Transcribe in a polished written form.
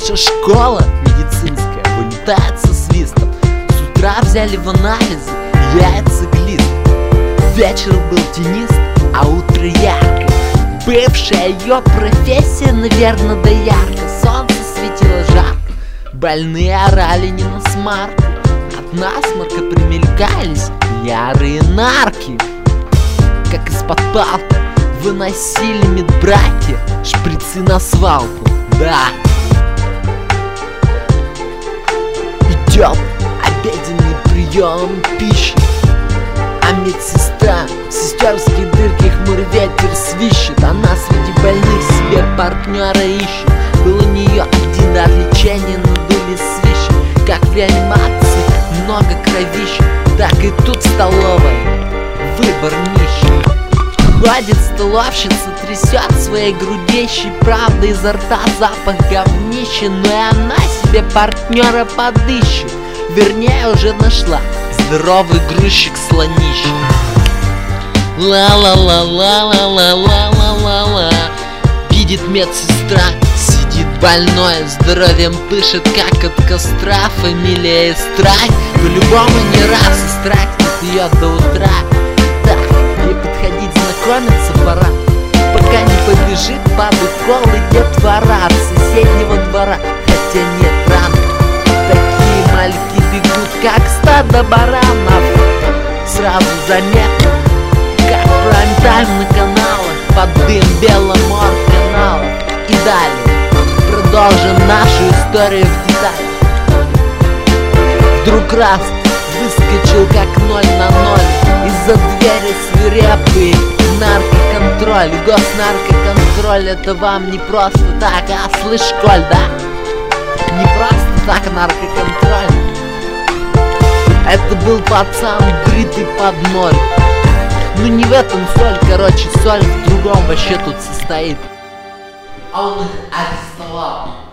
Наша школа медицинская вылетает со свистом. С утра взяли в анализы яйца глист. Вечер был тенист, а утро ярко. Бывшая ее профессия, наверное, да ярко. Солнце светило жарко, больные орали не на смарку. От насморка примелькались ярые нарки. Как из-под палки выносили медбратья шприцы на свалку. Да, идет обеденный прием пищи, а медсестра в сестерские дырки хмурый ветер свищет. Она среди больных себе партнера ищет. Был у нее один дар лечения, надули свищи. Как в реанимации много кровища, так и тут в столовой выбор нищий. Ходит столовщица, трясет своей грудищей. Правда, изо рта запах говнища, но и она себе партнера подыщет. Вернее, уже нашла здоровый грузчик слонища. Ла-ла-ла-ла-ла-ла-ла-ла-ла. Видит медсестра, сидит больной, здоровьем пышет, как от костра. Фамилия Истрай, по-любому не раз и страхнет ее до утра. Так, ей подходить знакомиться пора, пока не побежит под укол и детвора от соседнего двора. Хотя нет, рано, такие мальки бегут, как стадо баранов. Сразу заметно, как прайм-тайм на каналах, под дым Беломор-каналов. И далее продолжим нашу историю в деталях. Вдруг раз выскочил как 0 на 0 из-за двери свирепый наркоконтроль. Госнаркоконтроль, это вам не просто так, а слышь, Коль, да? Не просто так наркоконтроль. Это был пацан, бритый под 0. Ну не в этом соль, короче, соль в другом вообще тут состоит. Он их арестовал.